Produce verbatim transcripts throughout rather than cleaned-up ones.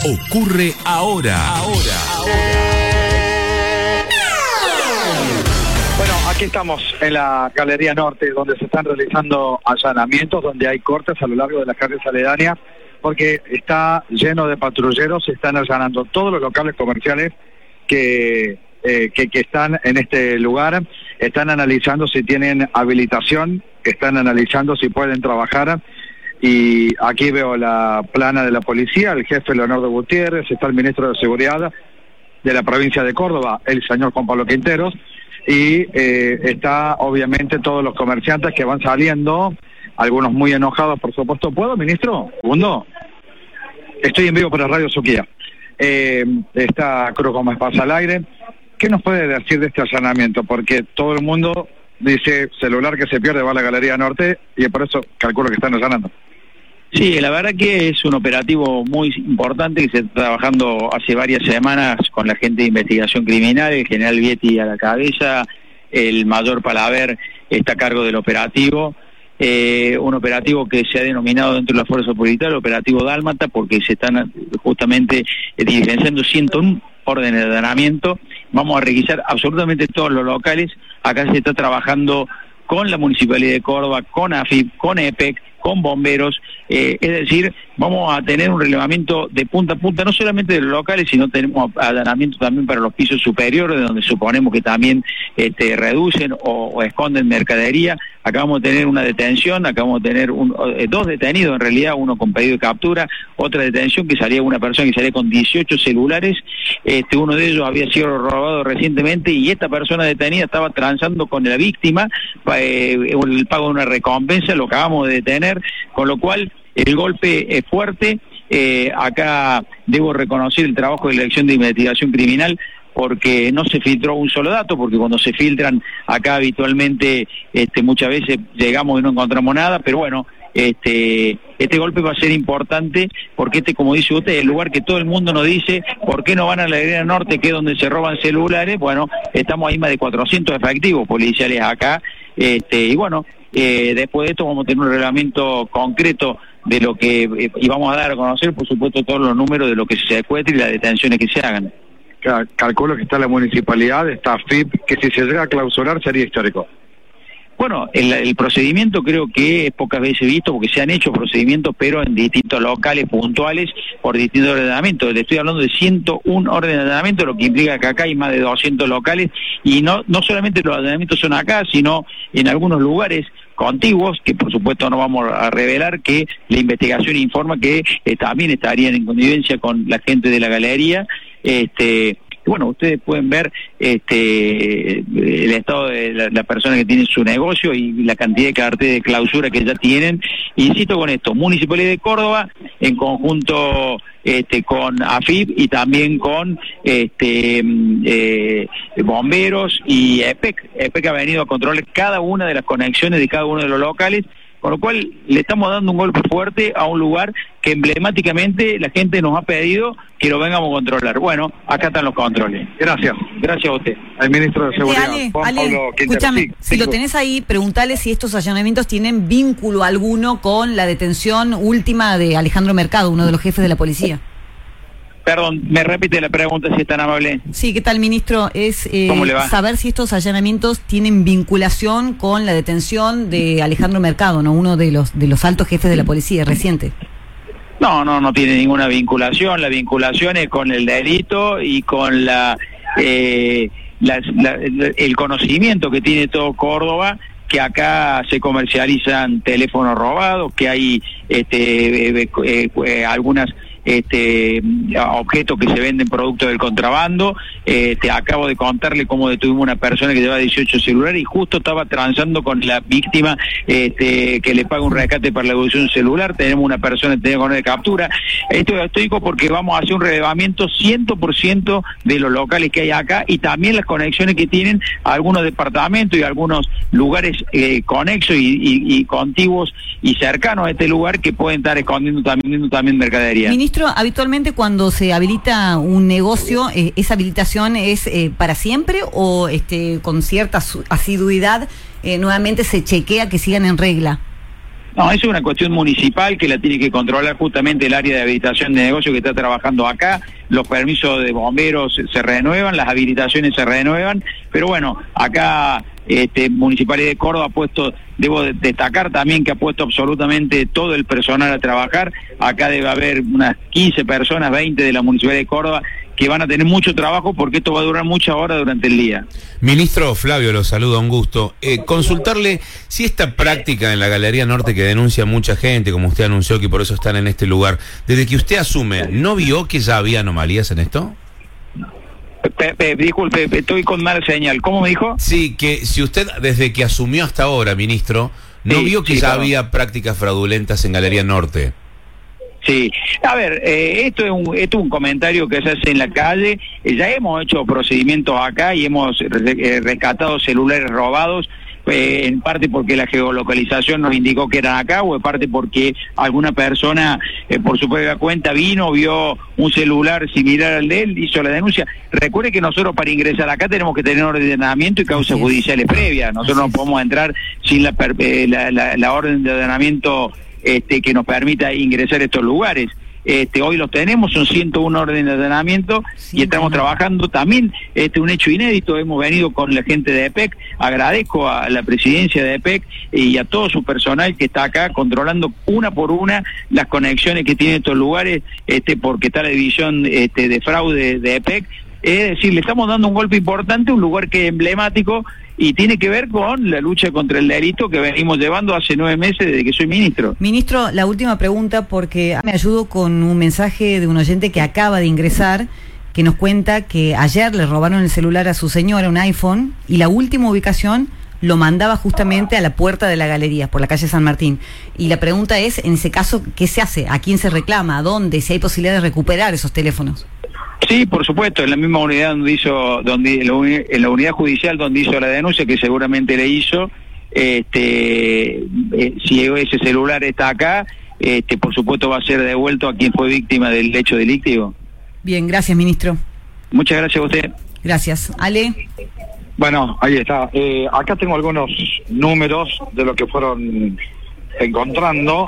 ocurre ahora. Ahora. Bueno, aquí estamos en la Galería Norte, donde se están realizando allanamientos, donde hay cortes a lo largo de las calles aledañas, porque está lleno de patrulleros. Se están allanando todos los locales comerciales que, eh, que, que están en este lugar. Están analizando si tienen habilitación, están analizando si pueden trabajar. Y aquí veo la plana de la policía, el jefe Leonardo Gutiérrez, está el ministro de Seguridad de la provincia de Córdoba, el señor Juan Pablo Quinteros, y eh, está obviamente todos los comerciantes que van saliendo, algunos muy enojados, por supuesto. ¿Puedo, ministro? ¿Segundo? Estoy en vivo para Radio Suquía. Eh, está Cruz Gómez Paz al aire. ¿Qué nos puede decir de este allanamiento? Porque todo el mundo dice, celular que se pierde va a la Galería Norte, y por eso calculo que están allanando. Sí, la verdad que es un operativo muy importante que se está trabajando hace varias semanas con la gente de investigación criminal, el general Vietti a la cabeza, el mayor Palaver está a cargo del operativo, eh, un operativo que se ha denominado dentro de la Fuerza Policial el operativo Dálmata, porque se están justamente diligenciando ciento uno órdenes de allanamiento. Vamos a requisar absolutamente todos los locales. Acá se está trabajando con la Municipalidad de Córdoba, con A F I P, con E P E C, con bomberos, eh, es decir, vamos a tener un relevamiento de punta a punta, no solamente de los locales, sino tenemos allanamiento también para los pisos superiores, donde suponemos que también este, reducen o, o esconden mercadería. Acabamos de tener una detención, acabamos de tener un, eh, dos detenidos en realidad, uno con pedido de captura, otra detención que salía una persona que salía con dieciocho celulares, este, uno de ellos había sido robado recientemente y esta persona detenida estaba transando con la víctima eh, el pago de una recompensa, lo acabamos de detener, con lo cual el golpe es fuerte. Eh, acá debo reconocer el trabajo de la Dirección de Investigación Criminal, porque no se filtró un solo dato, porque cuando se filtran acá habitualmente este, muchas veces llegamos y no encontramos nada, pero bueno, este este golpe va a ser importante, porque este, como dice usted, el lugar que todo el mundo nos dice, ¿por qué no van a la Galería Norte, que es donde se roban celulares? Bueno, estamos ahí más de cuatrocientos efectivos policiales acá, este y bueno, eh, después de esto vamos a tener un reglamento concreto de lo que, eh, y vamos a dar a conocer, por supuesto, todos los números de lo que se secuestre y las detenciones que se hagan. Calculo que está la municipalidad, está F I P, que si se llega a clausurar sería histórico. Bueno, el, el procedimiento creo que es pocas veces visto, porque se han hecho procedimientos, pero en distintos locales puntuales por distintos ordenamientos. Le estoy hablando de ciento uno órdenes de allanamiento, lo que implica que acá hay más de doscientos locales, y no no solamente los allanamientos son acá, sino en algunos lugares contiguos, que por supuesto no vamos a revelar, que la investigación informa que eh, también estarían en convivencia con la gente de la galería. Este bueno, ustedes pueden ver este el estado de la, la persona que tiene su negocio y la cantidad de carteles de clausura que ya tienen. Insisto con esto, Municipalidad de Córdoba en conjunto este con A F I P y también con este eh, bomberos y E P E C. E P E C ha venido a controlar cada una de las conexiones de cada uno de los locales, con lo cual le estamos dando un golpe fuerte a un lugar que emblemáticamente la gente nos ha pedido que lo vengamos a controlar. Bueno, acá están los controles. Gracias. Gracias a usted. El ministro de Seguridad, Ale, Juan Ale, Pablo Quinteros. escúchame, Sí, si lo tenés ahí, preguntale si estos allanamientos tienen vínculo alguno con la detención última de Alejandro Mercado, uno de los jefes de la policía. Perdón, me repite la pregunta si es tan amable. Sí, ¿qué tal, ministro? Es eh, ¿Cómo le va? Saber si estos allanamientos tienen vinculación con la detención de Alejandro Mercado, ¿no? Uno de los de los altos jefes de la policía reciente. No, no, no tiene ninguna vinculación. La vinculación es con el delito y con la, eh, la, la el conocimiento que tiene todo Córdoba, que acá se comercializan teléfonos robados, que hay este eh, eh, eh, algunas este objetos que se venden producto del contrabando. Eh, te acabo de contarle cómo detuvimos una persona que lleva dieciocho celulares y justo estaba transando con la víctima este, que le paga un rescate para la devolución celular. Tenemos una persona que tiene con de captura. Esto es histórico porque vamos a hacer un relevamiento cien por ciento de los locales que hay acá y también las conexiones que tienen algunos departamentos y algunos lugares eh, conexos y, y, y contiguos y cercanos a este lugar que pueden estar escondiendo también, también mercadería. Ministro, habitualmente cuando se habilita un negocio, eh, ¿esa habilitación es eh, para siempre o este con cierta asiduidad eh, nuevamente se chequea que sigan en regla? No, eso es una cuestión municipal que la tiene que controlar justamente el área de habilitación de negocio que está trabajando acá. Los permisos de bomberos se, se renuevan, las habilitaciones se renuevan, pero bueno, acá este Municipalidad de Córdoba ha puesto, debo de destacar también que ha puesto absolutamente todo el personal a trabajar. Acá debe haber unas quince personas, veinte de la Municipalidad de Córdoba que van a tener mucho trabajo porque esto va a durar muchas horas durante el día. Ministro Flavio, lo saluda, un gusto. Eh, consultarle si esta práctica en la Galería Norte que denuncia mucha gente, como usted anunció que por eso están en este lugar, desde que usted asume, ¿no vio que ya había anomalías en esto? Pe, pe, disculpe, estoy con mala señal. ¿Cómo me dijo? Sí, que si usted desde que asumió hasta ahora, ministro, ¿no sí, vio que sí, ya claro. había prácticas fraudulentas en Galería Norte? Sí, a ver, eh, esto es un esto es un comentario que se hace en la calle. Eh, ya hemos hecho procedimientos acá y hemos re, eh, rescatado celulares robados, eh, en parte porque la geolocalización nos indicó que eran acá, o en parte porque alguna persona eh, por su propia cuenta vino, vio un celular similar al de él, hizo la denuncia. Recuerde que nosotros para ingresar acá tenemos que tener ordenamiento y causas judiciales previas. Nosotros no podemos entrar sin la, eh, la, la, la orden de ordenamiento Este, que nos permita ingresar a estos lugares. Este, hoy los tenemos, son ciento uno órdenes de ordenamiento sí, y estamos bueno. trabajando también, este, un hecho inédito, hemos venido con la gente de E P E C, agradezco a la presidencia de E P E C y a todo su personal que está acá controlando una por una las conexiones que tienen estos lugares, este, porque está la división este, de fraude de E P E C, es decir, le estamos dando un golpe importante a un lugar que es emblemático y tiene que ver con la lucha contra el delito que venimos llevando hace nueve meses desde que soy ministro. Ministro, la última pregunta, porque me ayudo con un mensaje de un oyente que acaba de ingresar, que nos cuenta que ayer le robaron el celular a su señora, un iPhone, y la última ubicación lo mandaba justamente a la puerta de la galería, por la calle San Martín. Y la pregunta es, en ese caso, ¿qué se hace? ¿A quién se reclama? ¿A dónde? Si hay posibilidad de recuperar esos teléfonos. Sí, por supuesto, en la misma unidad donde hizo, donde en la unidad judicial donde hizo la denuncia, que seguramente le hizo, este, eh, si ese celular está acá, este, por supuesto va a ser devuelto a quien fue víctima del hecho delictivo. Bien, gracias, ministro. Muchas gracias a usted. Gracias. Ale. Bueno, ahí está. Eh, acá tengo algunos números de lo que fueron encontrando.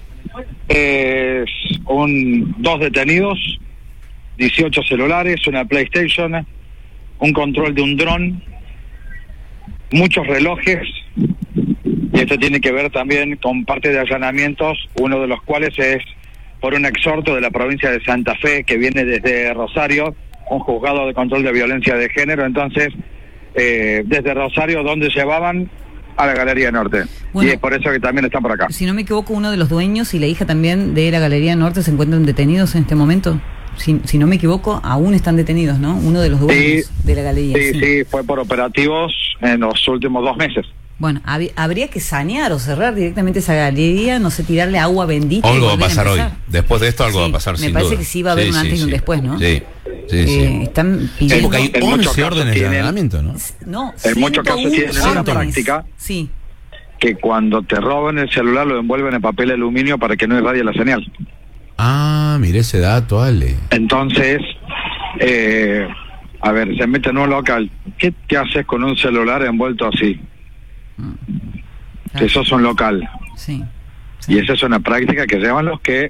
Eh, un, dos detenidos, dieciocho celulares, una PlayStation, un control de un dron, muchos relojes, y esto tiene que ver también con parte de allanamientos, uno de los cuales es por un exhorto de la provincia de Santa Fe que viene desde Rosario, un juzgado de control de violencia de género. Entonces, eh, desde Rosario, ¿dónde llevaban? A la Galería Norte. Bueno, y es por eso que también están por acá. Si no me equivoco, uno de los dueños y la hija también de la Galería Norte se encuentran detenidos en este momento. Si, si no me equivoco, aún están detenidos, ¿no? Uno de los dueños sí, de la galería. Sí, sí, sí, fue por operativos en los últimos dos meses. Bueno, hab, habría que sanear o cerrar directamente esa galería, no sé, tirarle agua bendita. Algo va a pasar hoy. Después de esto algo sí, va a pasar, sin duda. Me parece que sí va a haber sí, un antes sí, y un después, ¿no? Sí, sí, eh, sí. Están pidiendo... Porque hay once órdenes de allanamiento, ¿no? No, en muchos casos tienen una práctica sí. que cuando te roban el celular lo envuelven en papel aluminio para que no irradie la señal. Ah, mire ese dato, Ale. Entonces, eh, a ver, se mete en un local. ¿Qué te haces con un celular envuelto así? Mm. Que sos un local. Sí, sí. Y esa es una práctica que llevan los que...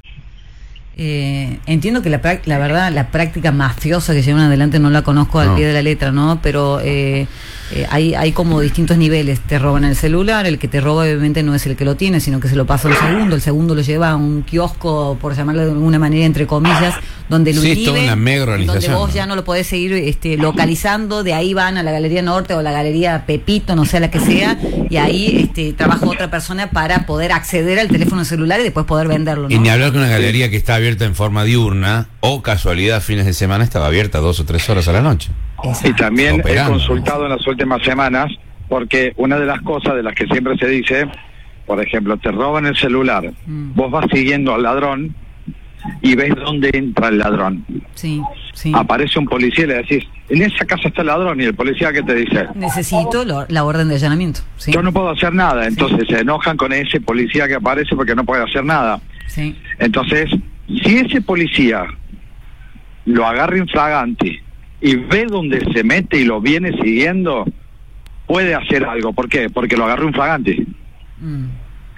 Eh, entiendo que la, la verdad, la práctica mafiosa que llevan adelante no la conozco al no. pie de la letra, ¿no? Pero eh, eh, hay, hay como distintos niveles. Te roban el celular, el que te roba obviamente no es el que lo tiene, sino que se lo pasa al segundo, el segundo lo lleva a un kiosco, por llamarlo de alguna manera, entre comillas, donde lo sí, inhiben, una mega donde vos ya no lo podés seguir este, localizando, de ahí van a la Galería Norte o la Galería Pepito, no sé la que sea, y ahí este, trabaja otra persona para poder acceder al teléfono celular y después poder venderlo, ¿no? Y ni hablar con una galería que está abierta en forma diurna o casualidad fines de semana estaba abierta dos o tres horas a la noche. Exacto. Y también Operando. he consultado en las últimas semanas, porque una de las cosas de las que siempre se dice, por ejemplo, te roban el celular, mm. vos vas siguiendo al ladrón y ves dónde entra el ladrón. Sí, sí. Aparece un policía y le decís, en esa casa está el ladrón, y el policía ¿qué te dice? Necesito lo, la orden de allanamiento. Sí. Yo no puedo hacer nada, entonces sí. se enojan con ese policía que aparece porque no puede hacer nada. Sí. Entonces, si ese policía lo agarra infragante y ve dónde se mete y lo viene siguiendo, puede hacer algo. ¿Por qué? Porque lo agarró infragante. Mm.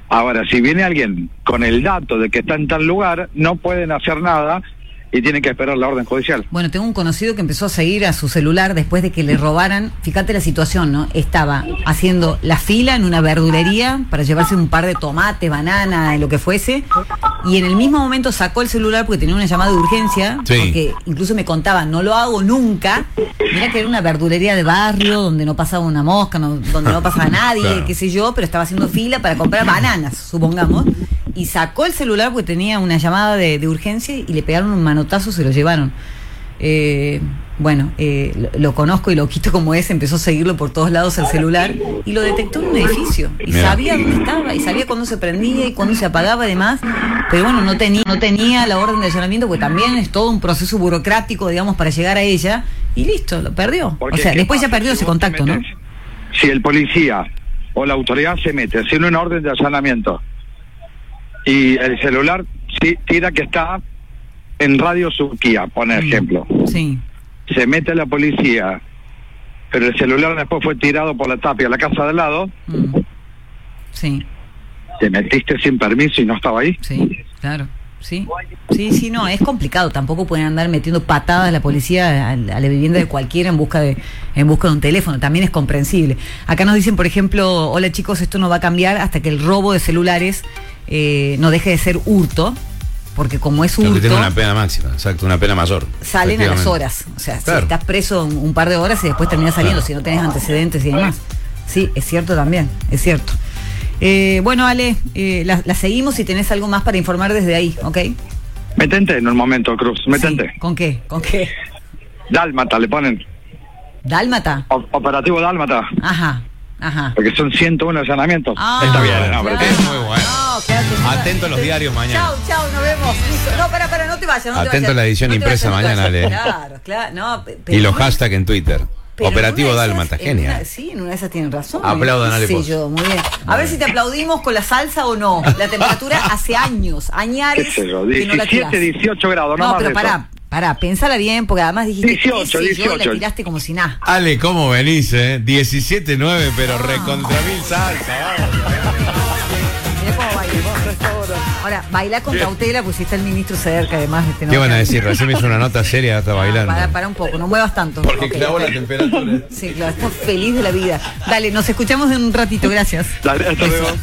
Ahora, si viene alguien con el dato de que está en tal lugar, no pueden hacer nada y tienen que esperar la orden judicial. Bueno, tengo un conocido que empezó a seguir a su celular después de que le robaran. Fíjate la situación, ¿no? Estaba haciendo la fila en una verdulería para llevarse un par de tomates, banana, lo que fuese, y en el mismo momento sacó el celular porque tenía una llamada de urgencia, sí. porque incluso me contaba, no lo hago nunca. Mira que era una verdulería de barrio donde no pasaba una mosca, no, donde no pasaba nadie, claro. qué sé yo, pero estaba haciendo fila para comprar bananas, supongamos, y sacó el celular porque tenía una llamada de, de urgencia y le pegaron un manotazo, se lo llevaron. Eh, bueno, eh, lo, lo conozco y lo quito como es, empezó a seguirlo por todos lados el celular y lo detectó en un edificio y Mira. sabía dónde estaba y sabía cuándo se prendía y cuándo se apagaba además, pero bueno, no tenía, no tenía la orden de allanamiento porque también es todo un proceso burocrático, digamos, para llegar a ella y listo, lo perdió. Porque o sea, después pasa? ya perdió si ese contacto, metes, ¿no? Si el policía o la autoridad se mete haciendo una orden de allanamiento y el celular sí, tira que está en Radio Surquía, por ejemplo. Sí. Se mete la policía, pero el celular después fue tirado por la tapia a la casa de al lado. Mm. Sí. Te metiste sin permiso y no estaba ahí. Sí, claro. Sí, sí, sí, no, es complicado. Tampoco pueden andar metiendo patadas la policía a, a la vivienda de cualquiera en busca de en busca de un teléfono. También es comprensible. Acá nos dicen, por ejemplo, hola chicos, esto no va a cambiar hasta que el robo de celulares eh, no deje de ser hurto. Porque como es hurto... Porque tiene una pena máxima, exacto, una pena mayor. Salen a las horas. O sea, claro. si estás preso un, un par de horas y después terminas saliendo, claro. si no tenés antecedentes y demás. Sí, es cierto también, es cierto. Eh, bueno, Ale, eh, la, la seguimos si tenés algo más para informar desde ahí, ¿ok? Metente en un momento, Cruz, metente. Sí. ¿Con qué? ¿Con qué? Dálmata, le ponen. ¿Dálmata? O, operativo Dálmata. Ajá, ajá. Porque son ciento uno allanamientos. Ah, está bien, no, claro. es muy bueno. No, quédate, atento a los diarios mañana. Chau, chau, nos vemos. Listo. No, para, para, no te vayas. No atento te vayas. a la edición no impresa vayas, mañana, Ale. Claro, claro. No, pero y los hashtags en Twitter. Pero Operativo en Dálmata, esas, genial. En una, sí, en una de esas tienen razón. Aplaudan, Ale. Sí, yo, muy bien. A ver si te aplaudimos con la salsa o no. La temperatura hace años, añares. ¿Qué sé yo? Que no la diecisiete, dieciocho grados, no, no más pero de pará, eso. pará, pensala bien, porque además dijiste dieciocho, que dieciocho. yo la tiraste como si nada. Ale, ¿cómo venís, eh? diecisiete nueve, pero recontra mil salsa, vamos. Mirá cómo baila. Ahora, baila con cautela, pues si está el ministro cerca, además. Este, no ¿Qué van a decir? Recién me hizo una nota seria hasta bailando. Para, para un poco, no muevas tanto. Porque okay, clavó okay. la temperatura. Sí, claro, estás feliz de la vida. Dale, nos escuchamos en un ratito, gracias. Dale, hasta luego.